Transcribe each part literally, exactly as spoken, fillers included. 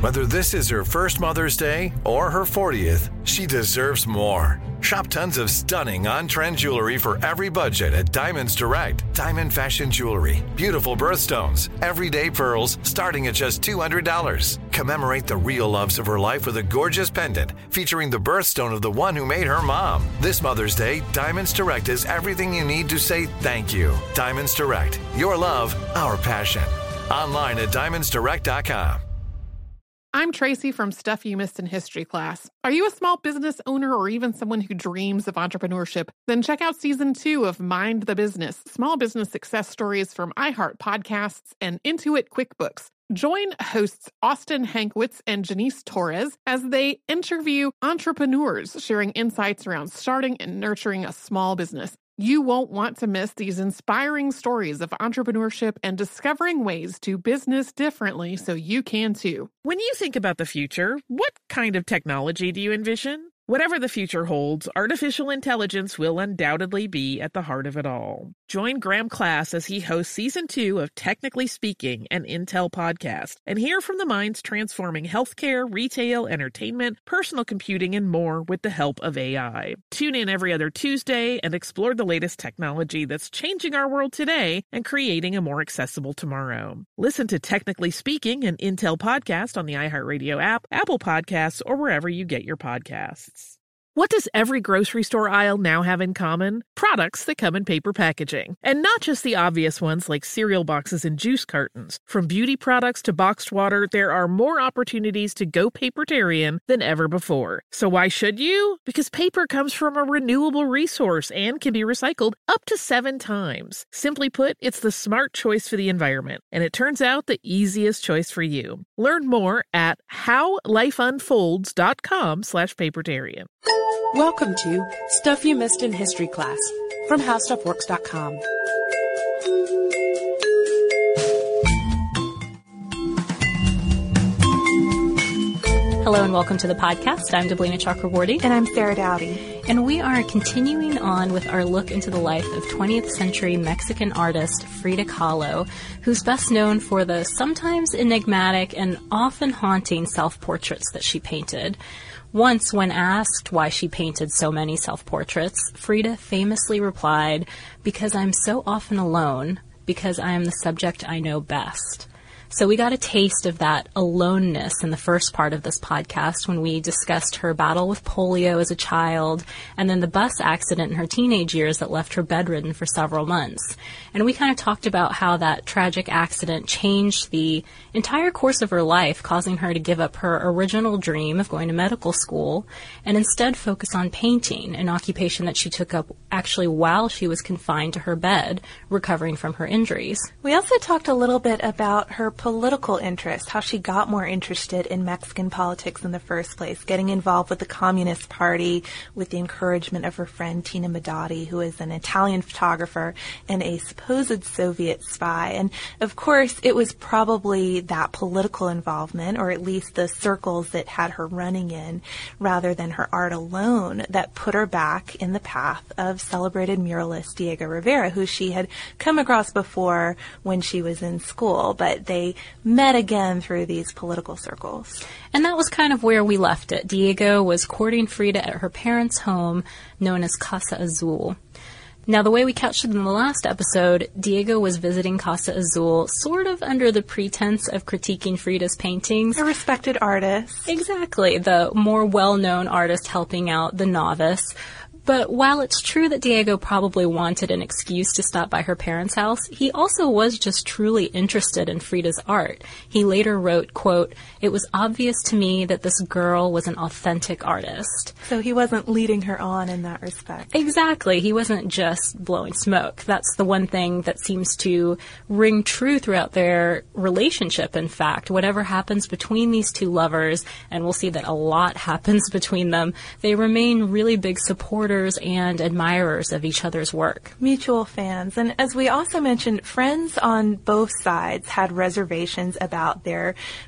Whether this is her first Mother's Day or her fortieth, she deserves more. Shop tons of stunning on-trend jewelry for every budget at Diamonds Direct. Diamond fashion jewelry, beautiful birthstones, everyday pearls starting at just two hundred dollars. Commemorate the real loves of her life with a gorgeous pendant featuring the birthstone of the one who made her mom. This Mother's Day, Diamonds Direct is everything you need to say thank you. Diamonds Direct, your love, our passion. Online at diamonds direct dot com. I'm Tracy from Stuff You Missed in History class. Are you a small business owner or even someone who dreams of entrepreneurship? Then check out season two of Mind the Business, small business success stories from iHeart Podcasts and Intuit QuickBooks. Join hosts Austin Hankwitz and Janice Torres as they interview entrepreneurs sharing insights around starting and nurturing a small business. You won't want to miss these inspiring stories of entrepreneurship and discovering ways to business differently so you can too. When you think about the future, what kind of technology do you envision? Whatever the future holds, artificial intelligence will undoubtedly be at the heart of it all. Join Graham Class as he hosts season two of Technically Speaking, an Intel podcast, and hear from the minds transforming healthcare, retail, entertainment, personal computing, and more with the help of A I. Tune in every other Tuesday and explore the latest technology that's changing our world today and creating a more accessible tomorrow. Listen to Technically Speaking, an Intel podcast on the iHeartRadio app, Apple Podcasts, or wherever you get your podcasts. What does every grocery store aisle now have in common? Products that come in paper packaging. And not just the obvious ones like cereal boxes and juice cartons. From beauty products to boxed water, there are more opportunities to go papertarian than ever before. So why should you? Because paper comes from a renewable resource and can be recycled up to seven times. Simply put, it's the smart choice for the environment. And it turns out the easiest choice for you. Learn more at howlifeunfolds.com slash papertarian. Welcome to Stuff You Missed in History class from how stuff works dot com. Hello and welcome to the podcast. I'm Deblina Chakraborty. And I'm Sarah Dowdy. And we are continuing on with our look into the life of twentieth century Mexican artist Frida Kahlo, who's best known for the sometimes enigmatic and often haunting self-portraits that she painted. Once, when asked why she painted so many self-portraits, Frida famously replied, "Because I'm so often alone, because I am the subject I know best." So we got a taste of that aloneness in the first part of this podcast when we discussed her battle with polio as a child and then the bus accident in her teenage years that left her bedridden for several months. And we kind of talked about how that tragic accident changed the entire course of her life, causing her to give up her original dream of going to medical school and instead focus on painting, an occupation that she took up actually while she was confined to her bed, recovering from her injuries. We also talked a little bit about her political interest, how she got more interested in Mexican politics in the first place, getting involved with the Communist Party with the encouragement of her friend Tina Modotti, who is an Italian photographer and a supposed Soviet spy. And of course, it was probably that political involvement, or at least the circles that had her running in, rather than her art alone, that put her back in the path of celebrated muralist Diego Rivera, who she had come across before when she was in school, but they met again through these political circles. And that was kind of where we left it. Diego was courting Frida at her parents' home, known as Casa Azul. Now, the way we couched it in the last episode, Diego was visiting Casa Azul sort of under the pretense of critiquing Frida's paintings. A respected artist. Exactly, the more well-known artist helping out the novice. But while it's true that Diego probably wanted an excuse to stop by her parents' house, he also was just truly interested in Frida's art. He later wrote, quote, "It was obvious to me that this girl was an authentic artist." So he wasn't leading her on in that respect. Exactly. He wasn't just blowing smoke. That's the one thing that seems to ring true throughout their relationship, in fact. Whatever happens between these two lovers, and we'll see that a lot happens between them, they remain really big supporters and admirers of each other's work. Mutual fans. And as we also mentioned, friends on both sides had reservations about their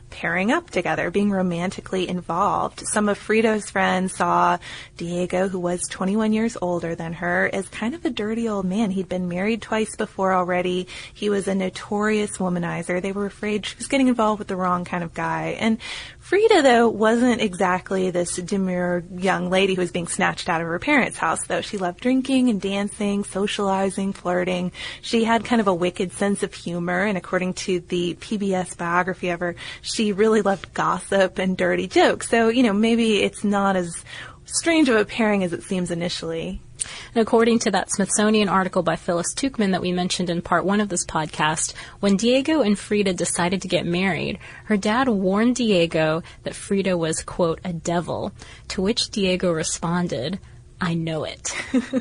pairing up together, being romantically involved. Some of Frida's friends saw Diego, who was twenty-one years older than her, as kind of a dirty old man. He'd been married twice before already. He was a notorious womanizer. They were afraid she was getting involved with the wrong kind of guy. And Frida, though, wasn't exactly this demure young lady who was being snatched out of her parents' house, though. She loved drinking and dancing, socializing, flirting. She had kind of a wicked sense of humor, and according to the P B S biography of her, she really loved gossip and dirty jokes. So, you know, maybe it's not as strange of a pairing as it seems initially. And according to that Smithsonian article by Phyllis Tuchman that we mentioned in part one of this podcast, when Diego and Frida decided to get married, her dad warned Diego that Frida was, quote, a devil, to which Diego responded, I know it.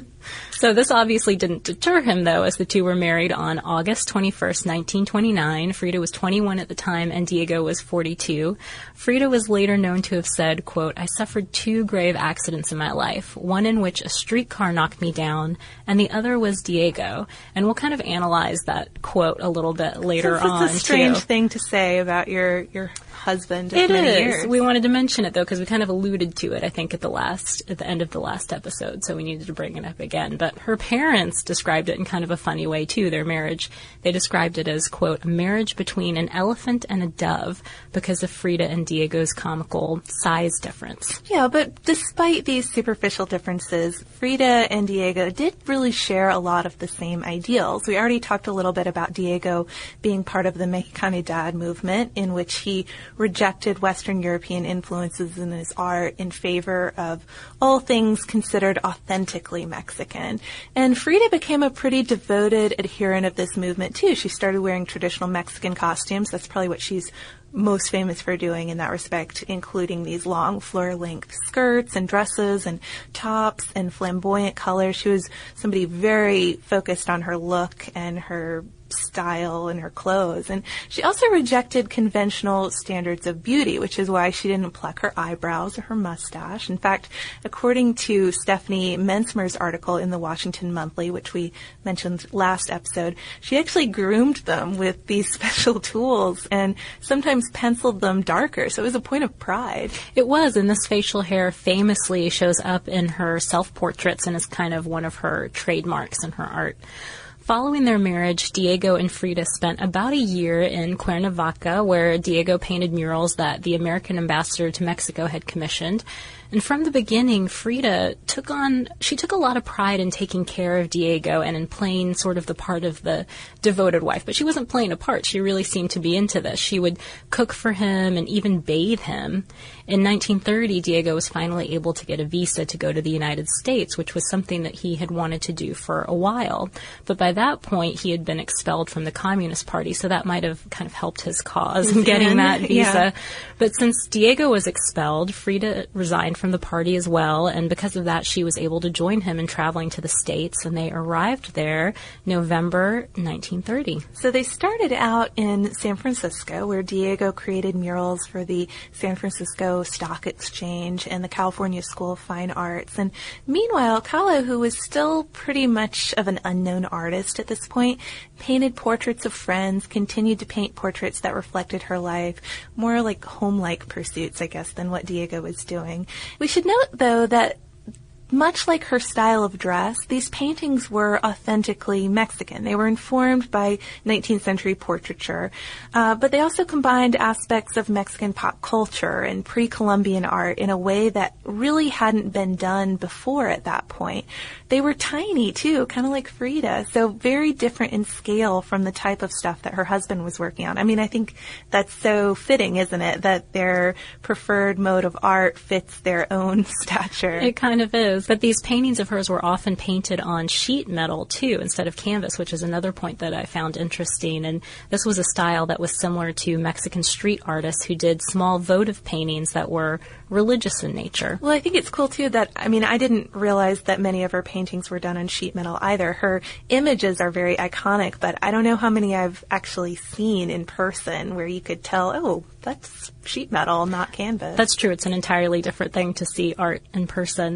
So this obviously didn't deter him, though, as the two were married on August twenty-first, nineteen twenty-nine. Frida was twenty-one at the time, and Diego was forty-two. Frida was later known to have said, quote, I suffered two grave accidents in my life, one in which a streetcar knocked me down, and the other was Diego. And we'll kind of analyze that quote a little bit later on, It's a strange too. thing to say about your, your husband of It many is. years. We wanted to mention it, though, because we kind of alluded to it, I think, at the last, at the end of the last episode, so we needed to bring it up again. But her parents described it in kind of a funny way, too, their marriage. They described it as, quote, a marriage between an elephant and a dove because of Frida and Diego's comical size difference. Yeah, but despite these superficial differences, Frida and Diego did really share a lot of the same ideals. We already talked a little bit about Diego being part of the Mexicanidad movement, in which he rejected Western European influences in his art in favor of all things considered authentically Mexican. And Frida became a pretty devoted adherent of this movement, too. She started wearing traditional Mexican costumes. That's probably what she's most famous for doing in that respect, including these long floor-length skirts and dresses and tops and flamboyant colors. She was somebody very focused on her look and her style and her clothes. And she also rejected conventional standards of beauty, which is why she didn't pluck her eyebrows or her mustache. In fact, according to Stephanie Mensmer's article in the Washington Monthly, which we mentioned last episode, she actually groomed them with these special tools and sometimes penciled them darker. So it was a point of pride. It was, and this facial hair famously shows up in her self-portraits and is kind of one of her trademarks in her art. Following their marriage, Diego and Frida spent about a year in Cuernavaca, where Diego painted murals that the American ambassador to Mexico had commissioned. And from the beginning, Frida took on, she took a lot of pride in taking care of Diego and in playing sort of the part of the devoted wife. But she wasn't playing a part. She really seemed to be into this. She would cook for him and even bathe him. In nineteen thirty, Diego was finally able to get a visa to go to the United States, which was something that he had wanted to do for a while. But by that point, he had been expelled from the Communist Party, so that might have kind of helped his cause in getting that visa. Yeah. But since Diego was expelled, Frida resigned from the party as well, and because of that, she was able to join him in traveling to the States, and they arrived there November nineteen thirty. So they started out in San Francisco, where Diego created murals for the San Francisco Stock Exchange and the California School of Fine Arts. And meanwhile, Kahlo, who was still pretty much of an unknown artist at this point, painted portraits of friends, continued to paint portraits that reflected her life, more like home-like pursuits, I guess, than what Diego was doing. We should note, though, that much like her style of dress, these paintings were authentically Mexican. They were informed by nineteenth century portraiture, uh, but they also combined aspects of Mexican pop culture and pre-Columbian art in a way that really hadn't been done before at that point. They were tiny, too, kind of like Frida, so very different in scale from the type of stuff that her husband was working on. I mean, I think that's so fitting, isn't it, that their preferred mode of art fits their own stature. It kind of is. But these paintings of hers were often painted on sheet metal, too, instead of canvas, which is another point that I found interesting. And this was a style that was similar to Mexican street artists who did small votive paintings that were religious in nature. Well, I think it's cool, too, that, I mean, I didn't realize that many of her paintings were done on sheet metal either. Her images are very iconic, but I don't know how many I've actually seen in person where you could tell, oh, that's sheet metal, not canvas. That's true. It's an entirely different thing to see art in person. But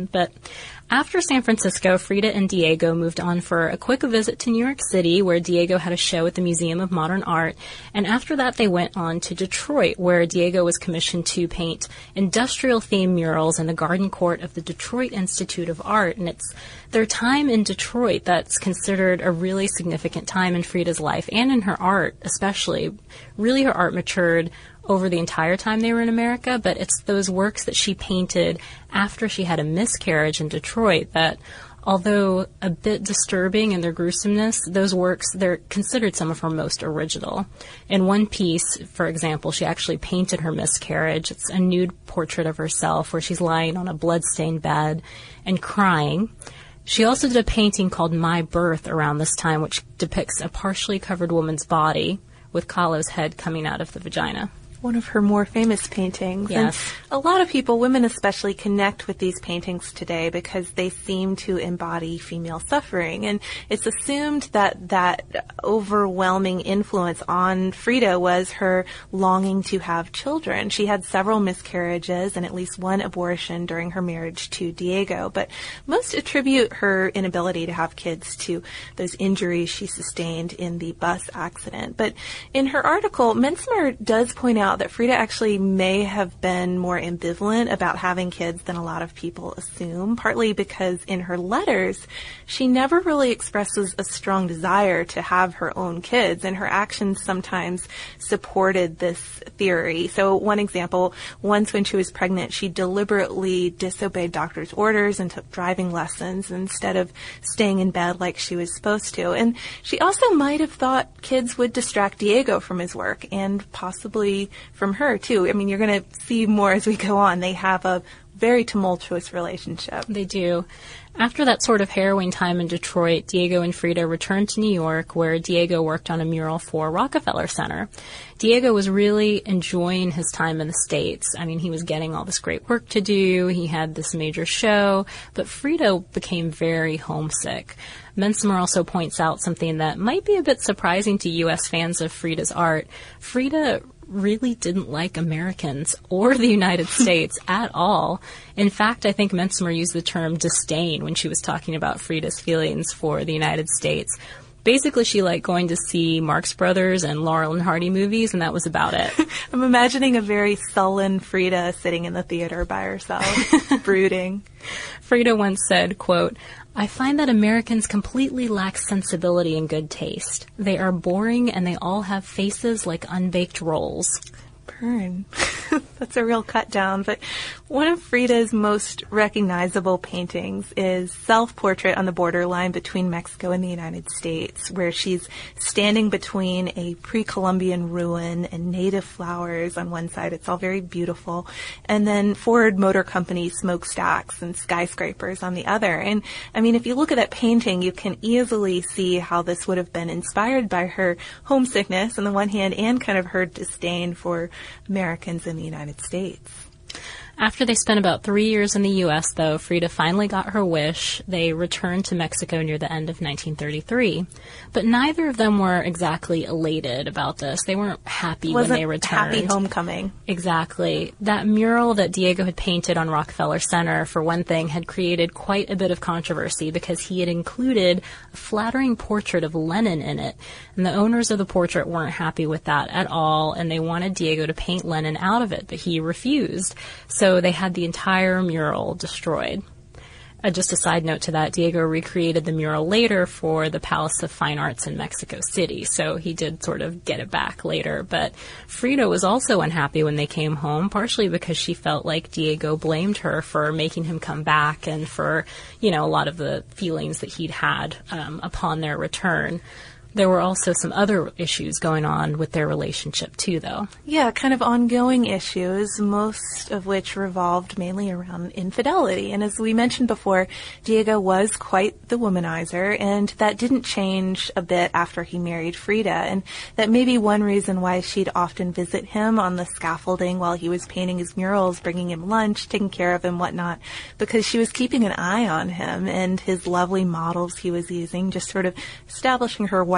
After San Francisco, Frida and Diego moved on for a quick visit to New York City, where Diego had a show at the Museum of Modern Art. And after that, they went on to Detroit, where Diego was commissioned to paint industrial-themed murals in the garden court of the Detroit Institute of Art. And it's their time in Detroit that's considered a really significant time in Frida's life and in her art, especially. Really, her art matured over the entire time they were in America, but it's those works that she painted after she had a miscarriage in Detroit that, although a bit disturbing in their gruesomeness, those works, they're considered some of her most original. In one piece, for example, she actually painted her miscarriage. It's a nude portrait of herself where she's lying on a blood-stained bed and crying. She also did a painting called My Birth around this time, which depicts a partially covered woman's body with Kahlo's head coming out of the vagina. One of her more famous paintings. Yes. And a lot of people, women especially, connect with these paintings today because they seem to embody female suffering. And it's assumed that that overwhelming influence on Frida was her longing to have children. She had several miscarriages and at least one abortion during her marriage to Diego. But most attribute her inability to have kids to those injuries she sustained in the bus accident. But in her article, Mensmer does point out that Frida actually may have been more ambivalent about having kids than a lot of people assume, partly because in her letters, she never really expresses a strong desire to have her own kids, and her actions sometimes supported this theory. So one example, once when she was pregnant, she deliberately disobeyed doctor's orders and took driving lessons instead of staying in bed like she was supposed to. And she also might have thought kids would distract Diego from his work and possibly from her, too. I mean, you're going to see more as we go on. They have a very tumultuous relationship. They do. After that sort of harrowing time in Detroit, Diego and Frida returned to New York, where Diego worked on a mural for Rockefeller Center. Diego was really enjoying his time in the States. I mean, he was getting all this great work to do. He had this major show, but Frida became very homesick. Mensmer also points out something that might be a bit surprising to U S fans of Frida's art. Frida really didn't like Americans or the United States at all. In fact, I think Mensmer used the term disdain when she was talking about Frida's feelings for the United States. Basically, she liked going to see Marx Brothers and Laurel and Hardy movies, and that was about it. I'm imagining a very sullen Frida sitting in the theater by herself, brooding. Frida once said, quote, "I find that Americans completely lack sensibility and good taste. They are boring and they all have faces like unbaked rolls." Burn. That's a real cut down. But one of Frida's most recognizable paintings is Self-Portrait on the Borderline between Mexico and the United States, where she's standing between a pre-Columbian ruin and native flowers on one side. It's all very beautiful. And then Ford Motor Company smokestacks and skyscrapers on the other. And I mean, if you look at that painting, you can easily see how this would have been inspired by her homesickness on the one hand and kind of her disdain for Americans in the United States. After they spent about three years in the U S, though, Frida finally got her wish. They returned to Mexico near the end of nineteen thirty-three. But neither of them were exactly elated about this. They weren't happy Wasn't when they returned. Happy homecoming. Exactly. That mural that Diego had painted on Rockefeller Center, for one thing, had created quite a bit of controversy because he had included a flattering portrait of Lenin in it. And the owners of the portrait weren't happy with that at all, and they wanted Diego to paint Lenin out of it, but he refused. So they had the entire mural destroyed. Uh, just a side note to that, Diego recreated the mural later for the Palace of Fine Arts in Mexico City, so he did sort of get it back later. But Frida was also unhappy when they came home, partially because she felt like Diego blamed her for making him come back and for, you know, a lot of the feelings that he'd had um, upon their return. There were also some other issues going on with their relationship, too, though. Yeah, kind of ongoing issues, most of which revolved mainly around infidelity. And as we mentioned before, Diego was quite the womanizer, and that didn't change a bit after he married Frida. And that may be one reason why she'd often visit him on the scaffolding while he was painting his murals, bringing him lunch, taking care of him, whatnot, because she was keeping an eye on him and his lovely models he was using, just sort of establishing her wife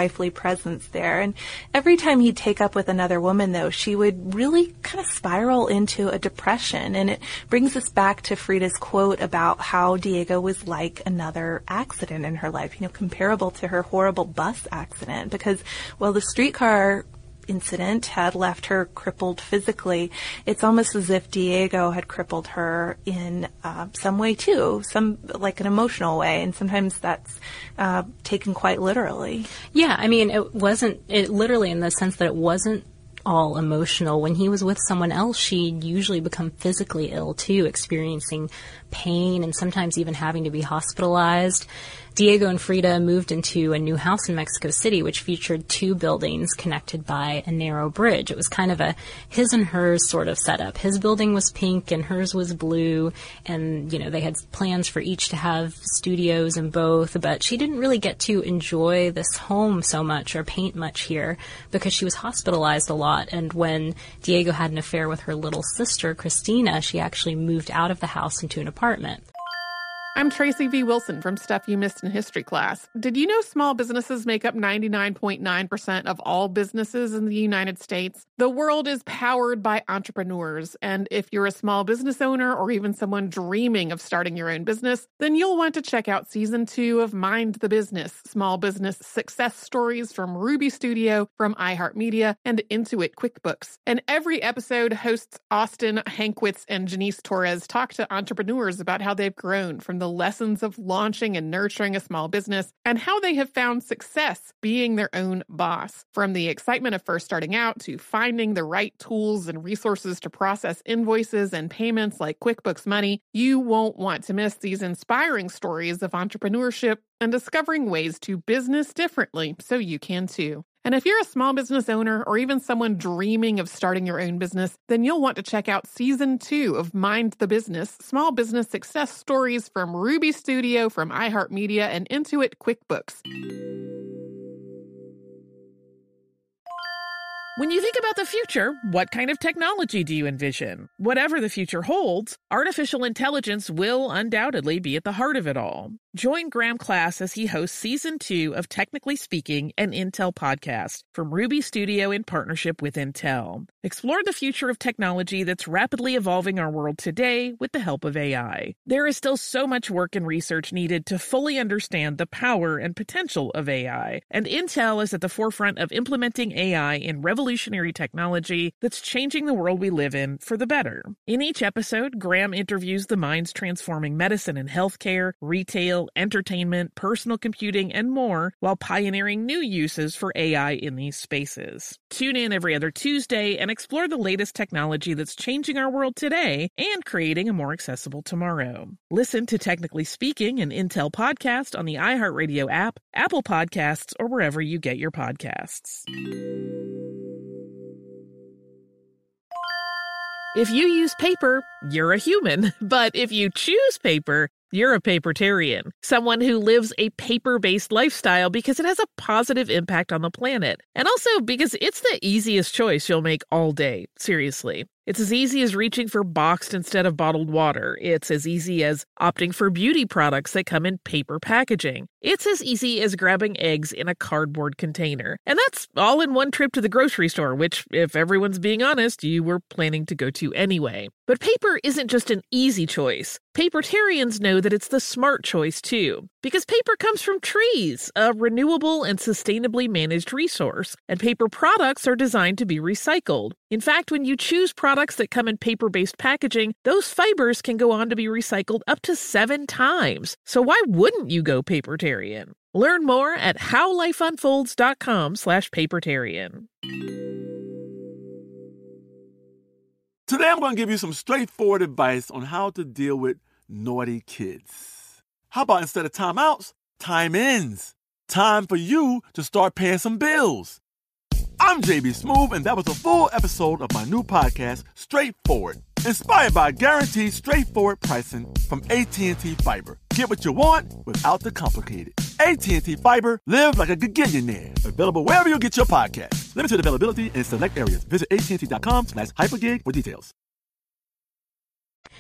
wifely presence there. And every time he'd take up with another woman, though, she would really kind of spiral into a depression. And it brings us back to Frida's quote about how Diego was like another accident in her life, you know, comparable to her horrible bus accident, because, well, the streetcar incident had left her crippled physically. It's almost as if Diego had crippled her in uh, some way too, some like an emotional way, and sometimes that's uh, taken quite literally. Yeah, I mean, it wasn't it literally in the sense that it wasn't all emotional. When he was with someone else, she'd usually become physically ill too, experiencing pain and sometimes even having to be hospitalized. Diego and Frida moved into a new house in Mexico City, which featured two buildings connected by a narrow bridge. It was kind of a his and hers sort of setup. His building was pink and hers was blue, and, you know, they had plans for each to have studios in both, but she didn't really get to enjoy this home so much or paint much here because she was hospitalized a lot. And when Diego had an affair with her little sister, Christina, she actually moved out of the house into an apartment. I'm Tracy V. Wilson from Stuff You Missed in History Class. Did you know small businesses make up ninety-nine point nine percent of all businesses in the United States? The world is powered by entrepreneurs, and if you're a small business owner or even someone dreaming of starting your own business, then you'll want to check out Season two of Mind the Business, Small Business Success Stories from Ruby Studio, from iHeartMedia, and Intuit QuickBooks. And every episode, hosts Austin Hankwitz and Janice Torres talk to entrepreneurs about how they've grown from the lessons of launching and nurturing a small business and how they have found success being their own boss. From the excitement of first starting out to finding the right tools and resources to process invoices and payments like QuickBooks Money, you won't want to miss these inspiring stories of entrepreneurship and discovering ways to business differently so you can too. And if you're a small business owner or even someone dreaming of starting your own business, then you'll want to check out Season two of Mind the Business, Small Business Success Stories from Ruby Studio, from iHeartMedia, and Intuit QuickBooks. When you think about the future, what kind of technology do you envision? Whatever the future holds, artificial intelligence will undoubtedly be at the heart of it all. Join Graham Class as he hosts Season two of Technically Speaking, an Intel podcast from Ruby Studio in partnership with Intel. Explore the future of technology that's rapidly evolving our world today with the help of A I. There is still so much work and research needed to fully understand the power and potential of A I, and Intel is at the forefront of implementing A I in revolutionary technology that's changing the world we live in for the better. In each episode, Graham interviews the minds transforming medicine and healthcare, retail, entertainment, personal computing, and more, while pioneering new uses for A I in these spaces. Tune in every other Tuesday and explore the latest technology that's changing our world today and creating a more accessible tomorrow. Listen to Technically Speaking, an Intel podcast on the iHeartRadio app, Apple Podcasts, or wherever you get your podcasts. If you use paper, you're a human. But if you choose paper, you're a papertarian, someone who lives a paper-based lifestyle because it has a positive impact on the planet. And also because it's the easiest choice you'll make all day, seriously. It's as easy as reaching for boxed instead of bottled water. It's as easy as opting for beauty products that come in paper packaging. It's as easy as grabbing eggs in a cardboard container. And that's all in one trip to the grocery store, which, if everyone's being honest, you were planning to go to anyway. But paper isn't just an easy choice. Papertarians know that it's the smart choice, too. Because paper comes from trees, a renewable and sustainably managed resource. And paper products are designed to be recycled. In fact, when you choose products that come in paper-based packaging, those fibers can go on to be recycled up to seven times. So why wouldn't you go papertarian? Learn more at howlifeunfolds.com slash papertarian. Today I'm going to give you some straightforward advice on how to deal with naughty kids. How about instead of timeouts, time-ins? Time for you to start paying some bills. I'm J B Smoove, and that was a full episode of my new podcast, Straightforward, inspired by guaranteed straightforward pricing from A T and T Fiber. Get what you want without the complicated. A T and T Fiber, live like a gigillionaire. Available wherever you get your podcasts. Limited availability in select areas. Visit A T and T dot com slash hypergig for details.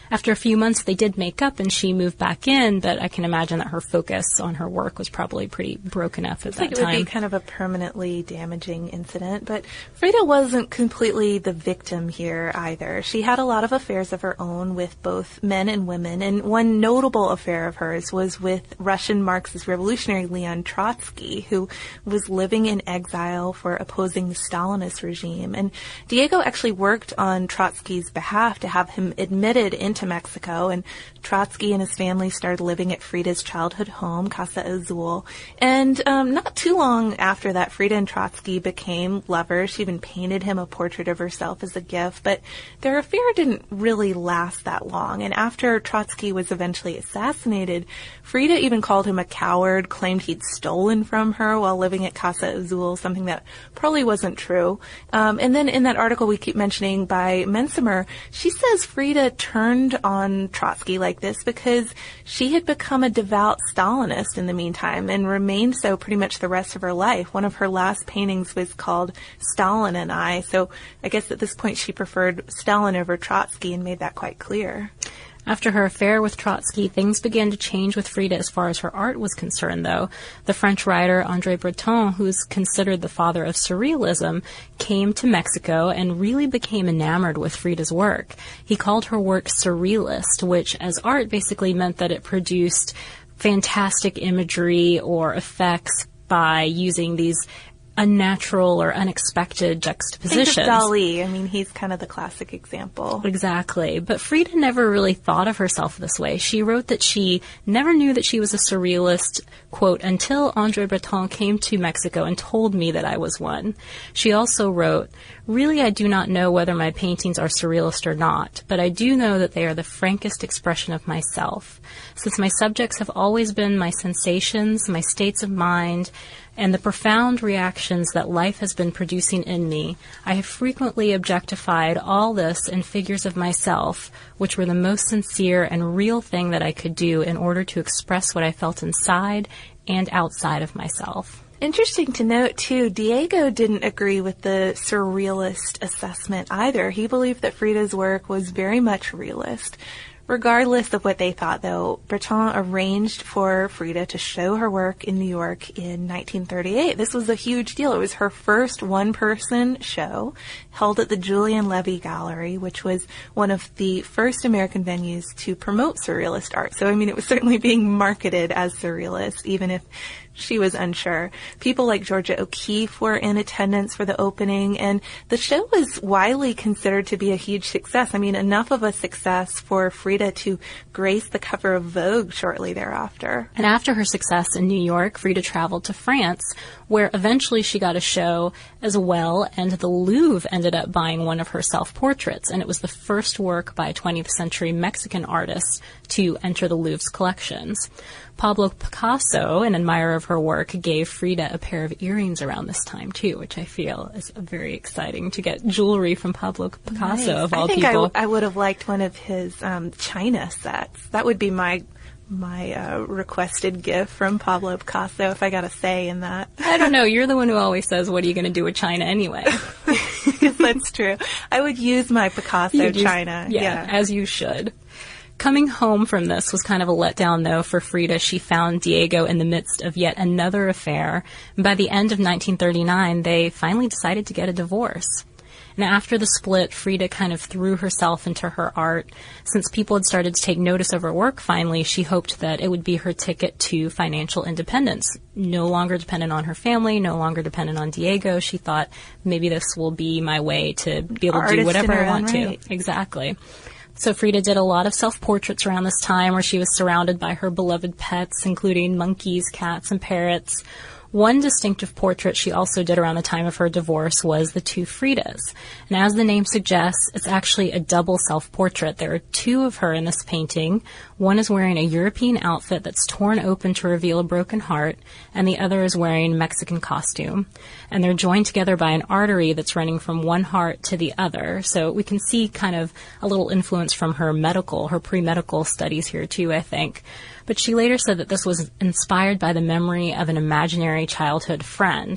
After a few months, they did make up and she moved back in, but I can imagine that her focus on her work was probably pretty broken up at It's that like it time. would be kind of a permanently damaging incident, but Frida wasn't completely the victim here either. She had a lot of affairs of her own with both men and women, and one notable affair of hers was with Russian Marxist revolutionary Leon Trotsky, who was living in exile for opposing the Stalinist regime. And Diego actually worked on Trotsky's behalf to have him admitted into Mexico, and Trotsky and his family started living at Frida's childhood home, Casa Azul. And um, not too long after that, Frida and Trotsky became lovers. She even painted him a portrait of herself as a gift, but their affair didn't really last that long. And after Trotsky was eventually assassinated, Frida even called him a coward, claimed he'd stolen from her while living at Casa Azul, something that probably wasn't true. Um, and then in that article we keep mentioning by Mensimer, she says Frida turned on Trotsky like this because she had become a devout Stalinist in the meantime and remained so pretty much the rest of her life. One of her last paintings was called Stalin and I, so I guess at this point she preferred Stalin over Trotsky and made that quite clear. After her affair with Trotsky, things began to change with Frida as far as her art was concerned, though. The French writer André Breton, who's considered the father of Surrealism, came to Mexico and really became enamored with Frida's work. He called her work surrealist, which as art basically meant that it produced fantastic imagery or effects by using these unnatural or unexpected juxtapositions. Think of Dali. I mean, he's kind of the classic example. Exactly. But Frida never really thought of herself this way. She wrote that she never knew that she was a surrealist, quote, until André Breton came to Mexico and told me that I was one. She also wrote, really, I do not know whether my paintings are surrealist or not, but I do know that they are the frankest expression of myself. Since my subjects have always been my sensations, my states of mind, and the profound reactions that life has been producing in me, I have frequently objectified all this in figures of myself, which were the most sincere and real thing that I could do in order to express what I felt inside and outside of myself. Interesting to note, too, Diego didn't agree with the surrealist assessment either. He believed that Frida's work was very much realist. Regardless of what they thought, though, Breton arranged for Frida to show her work in New York in nineteen thirty-eight. This was a huge deal. It was her first one-person show held at the Julian Levy Gallery, which was one of the first American venues to promote surrealist art. So, I mean, it was certainly being marketed as surrealist, even if she was unsure. People like Georgia O'Keeffe were in attendance for the opening, and the show was widely considered to be a huge success. I mean, enough of a success for Frida to grace the cover of Vogue shortly thereafter. And after her success in New York, Frida traveled to France, where eventually she got a show as well, and the Louvre ended up buying one of her self-portraits, and it was the first work by a twentieth century Mexican artist to enter the Louvre's collections. Pablo Picasso, an admirer of her work, gave Frida a pair of earrings around this time, too, which I feel is very exciting to get jewelry from Pablo Picasso, nice. of all I think people. I, I would have liked one of his um, China sets. That would be my my uh, requested gift from Pablo Picasso, if I got a say in that. I don't know. You're the one who always says, what are you going to do with China anyway? Yes, that's true. I would use my Picasso You'd use- China. Yeah, yeah, as you should. Coming home from this was kind of a letdown, though, for Frida. She found Diego in the midst of yet another affair. And by the end of nineteen thirty-nine, they finally decided to get a divorce. And after the split, Frida kind of threw herself into her art. Since people had started to take notice of her work finally, she hoped that it would be her ticket to financial independence. No longer dependent on her family, no longer dependent on Diego. She thought, maybe this will be my way to be able to Artist do whatever in her I want own right. to. Exactly. So Frida did a lot of self-portraits around this time where she was surrounded by her beloved pets, including monkeys, cats, and parrots. One distinctive portrait she also did around the time of her divorce was the two Fridas. And as the name suggests, it's actually a double self-portrait. There are two of her in this painting. One is wearing a European outfit that's torn open to reveal a broken heart, and the other is wearing Mexican costume. And they're joined together by an artery that's running from one heart to the other. So we can see kind of a little influence from her medical, her pre-medical studies here too, I think. But she later said that this was inspired by the memory of an imaginary childhood friend.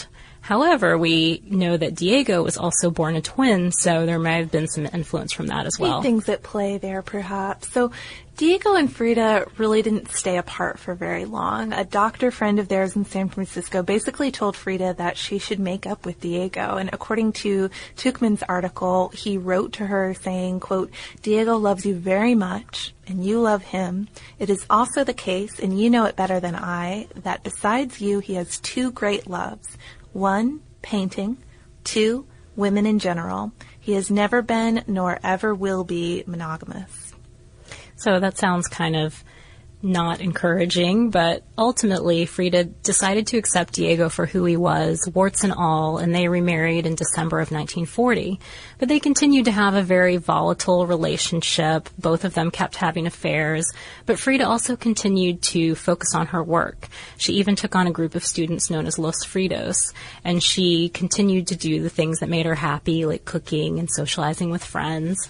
However, we know that Diego was also born a twin, so there might have been some influence from that as well. Things at play there, perhaps. So Diego and Frida really didn't stay apart for very long. A doctor friend of theirs in San Francisco basically told Frida that she should make up with Diego. And according to Tuchman's article, he wrote to her saying, quote, "Diego loves you very much, and you love him. It is also the case, and you know it better than I, that besides you, he has two great loves. One, painting. Two, women in general. He has never been, nor ever will be, monogamous." So that sounds kind of not encouraging, but ultimately Frida decided to accept Diego for who he was, warts and all, and they remarried in December of nineteen forty. But they continued to have a very volatile relationship. Both of them kept having affairs, but Frida also continued to focus on her work. She even took on a group of students known as Los Fritos, and she continued to do the things that made her happy, like cooking and socializing with friends.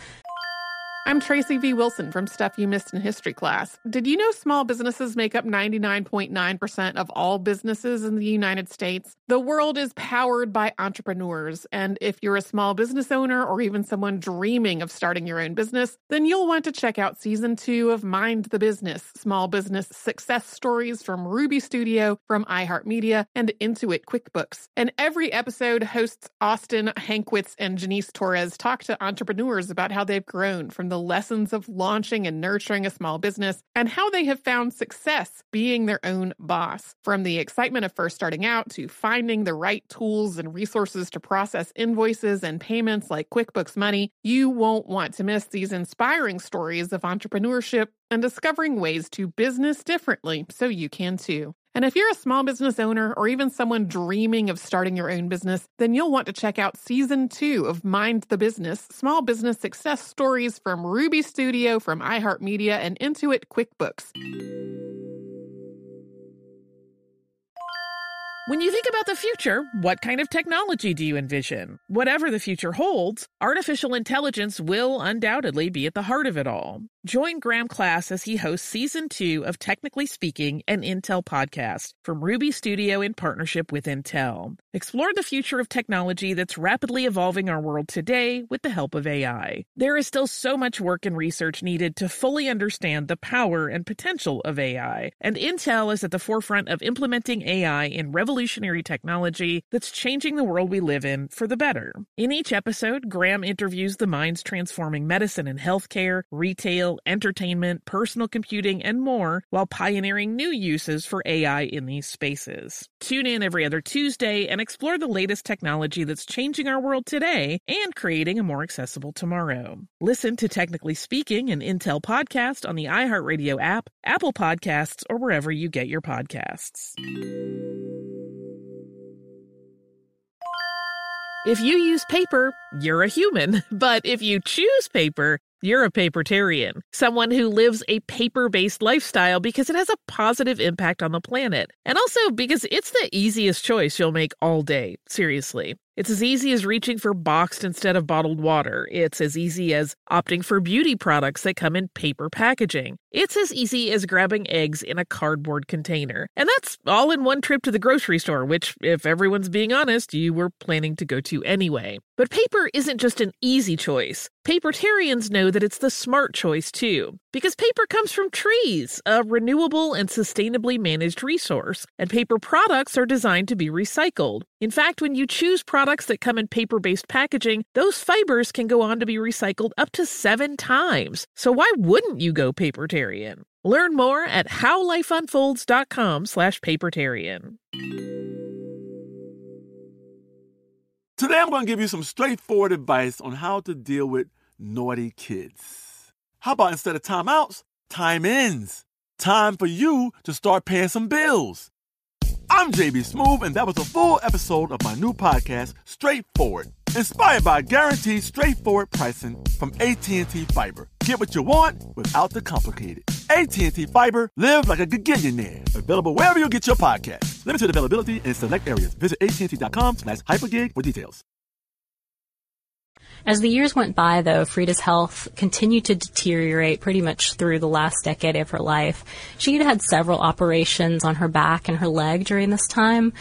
I'm Tracy V. Wilson from Stuff You Missed in History Class. Did you know small businesses make up ninety-nine point nine percent of all businesses in the United States? The world is powered by entrepreneurs, and if you're a small business owner or even someone dreaming of starting your own business, then you'll want to check out Season two of Mind the Business, Small Business Success Stories from Ruby Studio, from iHeartMedia, and Intuit QuickBooks. And every episode, hosts Austin Hankwitz and Janice Torres talk to entrepreneurs about how they've grown from the The lessons of launching and nurturing a small business, and how they have found success being their own boss. From the excitement of first starting out to finding the right tools and resources to process invoices and payments like QuickBooks Money, you won't want to miss these inspiring stories of entrepreneurship and discovering ways to business differently so you can too. And if you're a small business owner or even someone dreaming of starting your own business, then you'll want to check out Season two of Mind the Business, Small Business Success Stories from Ruby Studio, from iHeartMedia, and Intuit QuickBooks. When you think about the future, what kind of technology do you envision? Whatever the future holds, artificial intelligence will undoubtedly be at the heart of it all. Join Graham Class as he hosts Season two of Technically Speaking, an Intel podcast from Ruby Studio in partnership with Intel. Explore the future of technology that's rapidly evolving our world today with the help of A I. There is still so much work and research needed to fully understand the power and potential of A I, and Intel is at the forefront of implementing A I in revolutionary technology that's changing the world we live in for the better. In each episode, Graham interviews the minds transforming medicine and healthcare, retail, entertainment, personal computing, and more, while pioneering new uses for A I in these spaces. Tune in every other Tuesday and explore the latest technology that's changing our world today and creating a more accessible tomorrow. Listen to Technically Speaking, an Intel podcast on the iHeartRadio app, Apple Podcasts, or wherever you get your podcasts. If you use paper, you're a human. But if you choose paper, you're a papertarian, someone who lives a paper-based lifestyle because it has a positive impact on the planet. And also because it's the easiest choice you'll make all day. Seriously. It's as easy as reaching for boxed instead of bottled water. It's as easy as opting for beauty products that come in paper packaging. It's as easy as grabbing eggs in a cardboard container. And that's all in one trip to the grocery store, which, if everyone's being honest, you were planning to go to anyway. But paper isn't just an easy choice. Papertarians know that it's the smart choice, too. Because paper comes from trees, a renewable and sustainably managed resource, and paper products are designed to be recycled. In fact, when you choose products that come in paper-based packaging, those fibers can go on to be recycled up to seven times. So why wouldn't you go papertarian? Learn more at howlifeunfolds.com slash papertarian. Today I'm going to give you some straightforward advice on how to deal with naughty kids. How about instead of timeouts, time-ins? Time for you to start paying some bills. I'm J B Smoove, and that was a full episode of my new podcast, Straightforward, inspired by guaranteed straightforward pricing from A T and T Fiber. Get what you want without the complicated. A T and T Fiber, live like a gigillionaire. Available wherever you get your podcasts. Limited availability in select areas. Visit A T and T dot com slash hypergig for details. As the years went by, though, Frida's health continued to deteriorate pretty much through the last decade of her life. She had had several operations on her back and her leg during this time.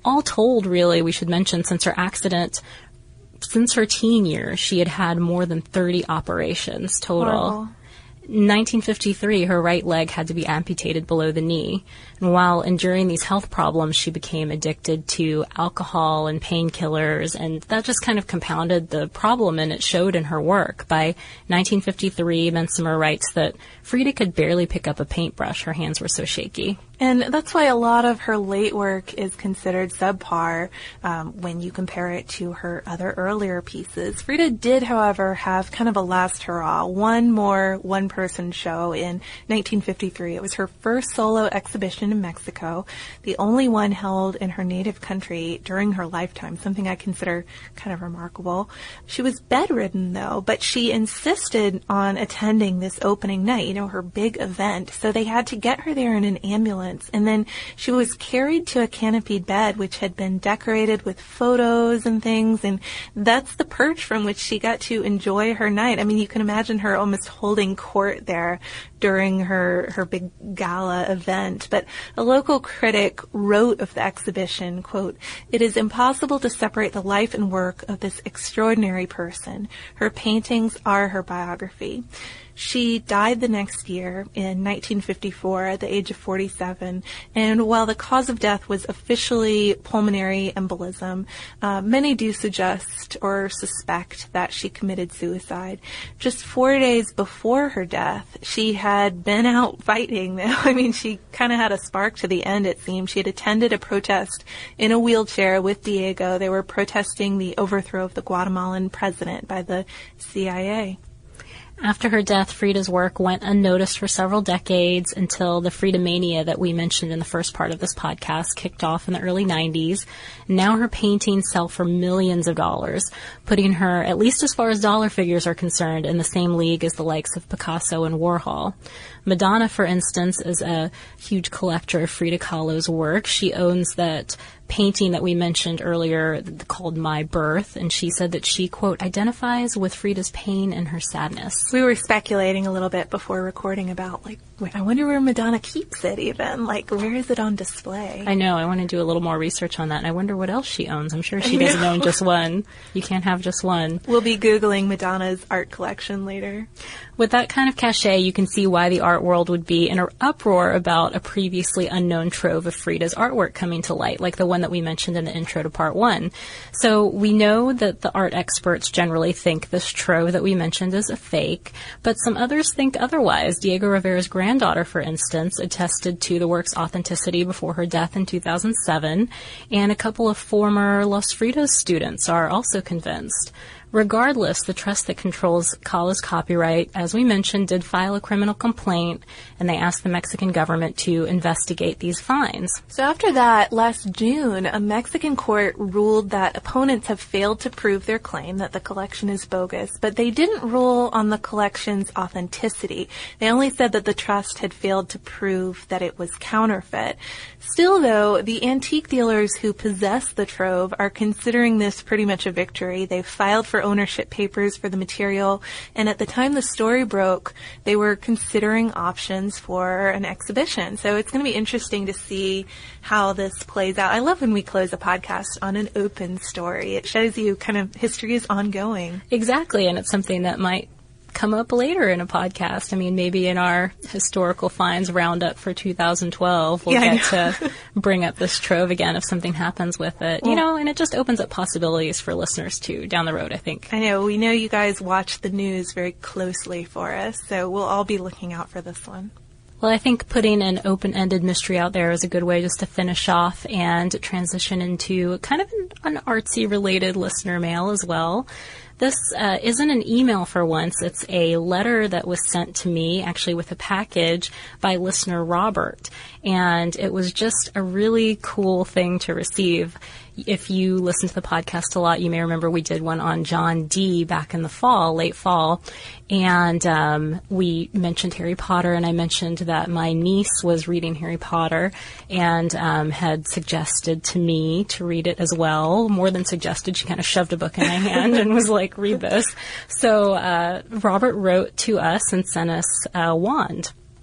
all told, really, we should mention, since her accident, since her teen years, she had had more than thirty operations total. Horrible. In nineteen fifty-three, her right leg had to be amputated below the knee. And while enduring these health problems, she became addicted to alcohol and painkillers, and that just kind of compounded the problem, and it showed in her work. By nineteen fifty-three, Bensimer writes that Frida could barely pick up a paintbrush. Her hands were so shaky. And that's why a lot of her late work is considered subpar um, when you compare it to her other earlier pieces. Frida did, however, have kind of a last hurrah. One more one-person show in nineteen fifty-three. It was her first solo exhibition in Mexico, the only one held in her native country during her lifetime, something I consider kind of remarkable. She was bedridden, though, but she insisted on attending this opening night, you know, her big event. So they had to get her there in an ambulance. And then she was carried to a canopied bed, which had been decorated with photos and things. And that's the perch from which she got to enjoy her night. I mean, you can imagine her almost holding court there during her, her big gala event. But a local critic wrote of the exhibition, quote, "It is impossible to separate the life and work of this extraordinary person. Her paintings are her biography." She died the next year in nineteen fifty-four at the age of forty-seven, and while the cause of death was officially pulmonary embolism, uh, many do suggest or suspect that she committed suicide. Just four days before her death, she had been out fighting. I mean, she kind of had a spark to the end, it seemed. She had attended a protest in a wheelchair with Diego. They were protesting the overthrow of the Guatemalan president by the C I A. After her death, Frida's work went unnoticed for several decades until the Frida mania that we mentioned in the first part of this podcast kicked off in the early nineties. Now her paintings sell for millions of dollars, putting her, at least as far as dollar figures are concerned, in the same league as the likes of Picasso and Warhol. Madonna, for instance, is a huge collector of Frida Kahlo's work. She owns that painting that we mentioned earlier called My Birth, and she said that she, quote, identifies with Frida's pain and her sadness. We were speculating a little bit before recording about, like, I wonder where Madonna keeps it even. Like, where is it on display? I know. I want to do a little more research on that, and I wonder what else she owns. I'm sure she doesn't own just one. You can't have just one. We'll be Googling Madonna's art collection later. With that kind of cachet, you can see why the art world would be in an uproar about a previously unknown trove of Frida's artwork coming to light, like the one that we mentioned in the intro to part one. So we know that the art experts generally think this trove that we mentioned is a fake, but some others think otherwise. Diego Rivera's granddaughter, for instance, attested to the work's authenticity before her death in two thousand seven, and a couple of former Los Fritos students are also convinced. Regardless, the trust that controls Kahlo's copyright, as we mentioned, did file a criminal complaint, and they asked the Mexican government to investigate these fines. So after that, last June, a Mexican court ruled that opponents have failed to prove their claim that the collection is bogus, but they didn't rule on the collection's authenticity. They only said that the trust had failed to prove that it was counterfeit. Still, though, the antique dealers who possess the trove are considering this pretty much a victory. They've filed for ownership papers for the material, and at the time the story broke, they were considering options for an exhibition. So it's going to be interesting to see how this plays out. I love when we close a podcast on an open story. It shows you kind of history is ongoing. Exactly, and it's something that might come up later in a podcast. I mean, maybe in our historical finds roundup for two thousand twelve, we'll yeah, get to bring up this trove again if something happens with it. Well, you know, and it just opens up possibilities for listeners, too, down the road, I think. I know. We know you guys watch the news very closely for us, so we'll all be looking out for this one. Well, I think putting an open-ended mystery out there is a good way just to finish off and transition into kind of an, an artsy-related listener mail as well. This uh, isn't an email for once. It's a letter that was sent to me, actually with a package, by listener Robert. And it was just a really cool thing to receive. If you listen to the podcast a lot, you may remember we did one on John Dee back in the fall, late fall. And um, we mentioned Harry Potter, and I mentioned that my niece was reading Harry Potter and um, had suggested to me to read it as well. More than suggested, she kind of shoved a book in my hand and was like, read this. So uh, Robert wrote to us and sent us a wand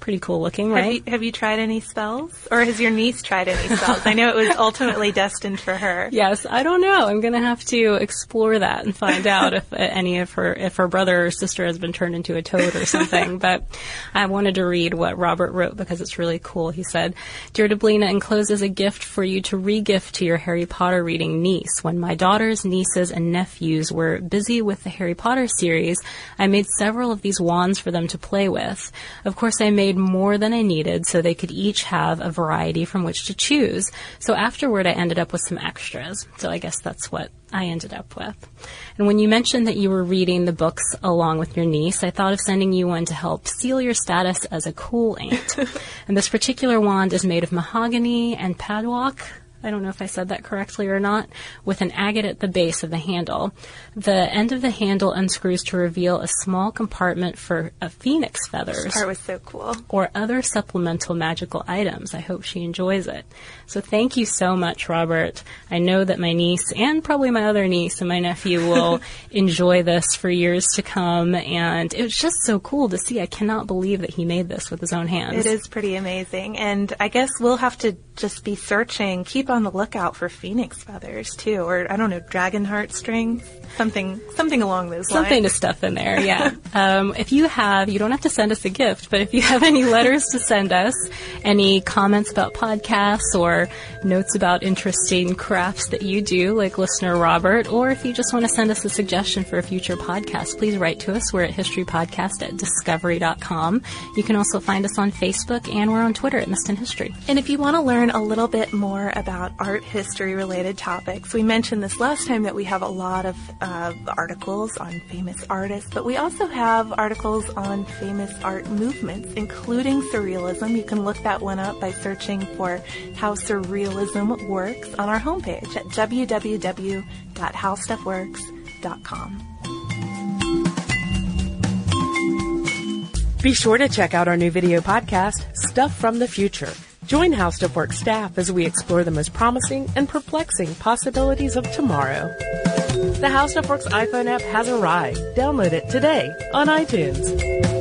pretty cool looking, right? Have you, have you tried any spells? Or has your niece tried any spells? I know it was ultimately destined for her. Yes, I don't know. I'm going to have to explore that and find out if uh, any of her, if her brother or sister has been turned into a toad or something. But I wanted to read what Robert wrote because it's really cool. He said, "Dear Deblina, encloses a gift for you to re-gift to your Harry Potter reading niece. When my daughters, nieces, and nephews were busy with the Harry Potter series, I made several of these wands for them to play with. Of course, I made more than I needed so they could each have a variety from which to choose. So afterward, I ended up with some extras." So I guess that's what I ended up with. And when you mentioned that you were reading the books along with your niece, I thought of sending you one to help seal your status as a cool aunt. And this particular wand is made of mahogany and padlock. I don't know if I said that correctly or not, with an agate at the base of the handle. The end of the handle unscrews to reveal a small compartment for a phoenix feathers. This part was so cool. Or other supplemental magical items. I hope she enjoys it. So thank you so much, Robert. I know that my niece and probably my other niece and my nephew will enjoy this for years to come. And it was just so cool to see. I cannot believe that he made this with his own hands. It is pretty amazing. And I guess we'll have to just be searching, keep on the lookout for phoenix feathers too, or I don't know, dragon heart strings, something, something along those lines. Something to stuff in there, yeah. um, if you have, you don't have to send us a gift, but if you have any letters to send us, any comments about podcasts or notes about interesting crafts that you do, like listener Robert, or if you just want to send us a suggestion for a future podcast, please write to us. We're at historypodcast at discovery dot com. You can also find us on Facebook, and we're on Twitter at Missed in History. And if you want to learn a little bit more about art history related topics, we mentioned this last time that we have a lot of uh, articles on famous artists, but we also have articles on famous art movements, including surrealism. You can look that one up by searching for How Surrealism Works on our homepage at w w w dot how stuff works dot com. Be sure to check out our new video podcast, Stuff from the Future. Join How Stuff Works staff as we explore the most promising and perplexing possibilities of tomorrow. The How Stuff Works iPhone app has arrived. Download it today on iTunes.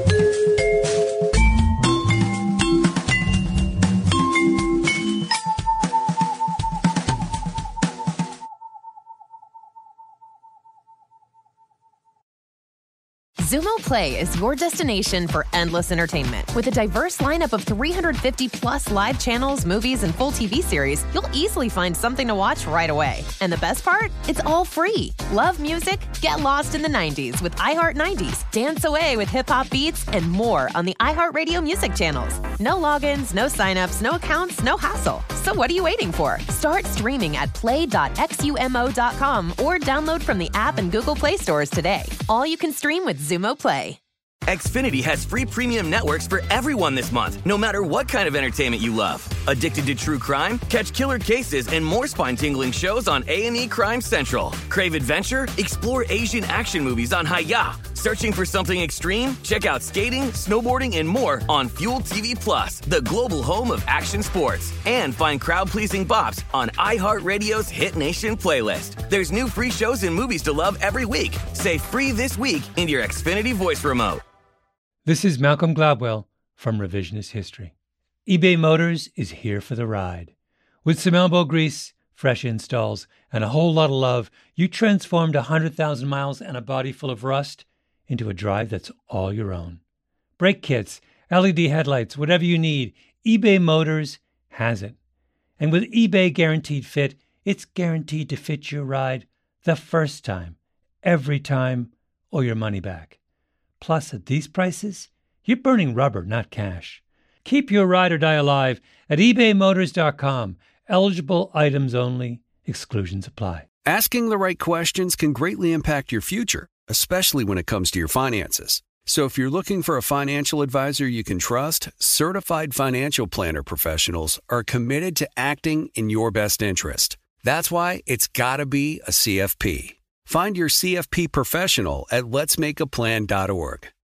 Xumo Play is your destination for endless entertainment. With a diverse lineup of three hundred fifty plus live channels, movies, and full T V series, you'll easily find something to watch right away. And the best part? It's all free. Love music? Get lost in the nineties with iHeart nineties. Dance away with hip-hop beats and more on the iHeartRadio music channels. No logins, no signups, no accounts, no hassle. So what are you waiting for? Start streaming at play dot xumo dot com or download from the app and Google Play stores today. All you can stream with Xumo Play. Xfinity has free premium networks for everyone this month, no matter what kind of entertainment you love. Addicted to true crime? Catch killer cases and more spine-tingling shows on A and E Crime Central. Crave adventure? Explore Asian action movies on Hi-Ya. Searching for something extreme? Check out skating, snowboarding, and more on Fuel T V Plus, the global home of action sports. And find crowd-pleasing bops on iHeartRadio's Hit Nation playlist. There's new free shows and movies to love every week. Say free this week in your Xfinity voice remote. This is Malcolm Gladwell from Revisionist History. eBay Motors is here for the ride. With some elbow grease, fresh installs, and a whole lot of love, you transformed one hundred thousand miles and a body full of rust into a drive that's all your own. Brake kits, L E D headlights, whatever you need, eBay Motors has it. And with eBay Guaranteed Fit, it's guaranteed to fit your ride the first time, every time, or your money back. Plus, at these prices, you're burning rubber, not cash. Keep your ride or die alive at ebay motors dot com. Eligible items only. Exclusions apply. Asking the right questions can greatly impact your future, especially when it comes to your finances. So if you're looking for a financial advisor you can trust, certified financial planner professionals are committed to acting in your best interest. That's why it's got to be a C F P. Find your C F P professional at lets make a plan dot org.